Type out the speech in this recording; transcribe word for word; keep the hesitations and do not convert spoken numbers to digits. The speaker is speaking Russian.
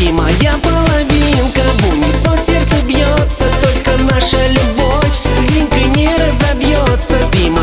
Ты моя половинка, в унисон сердце бьется. Только наша любовь глинкой не разобьется. Ты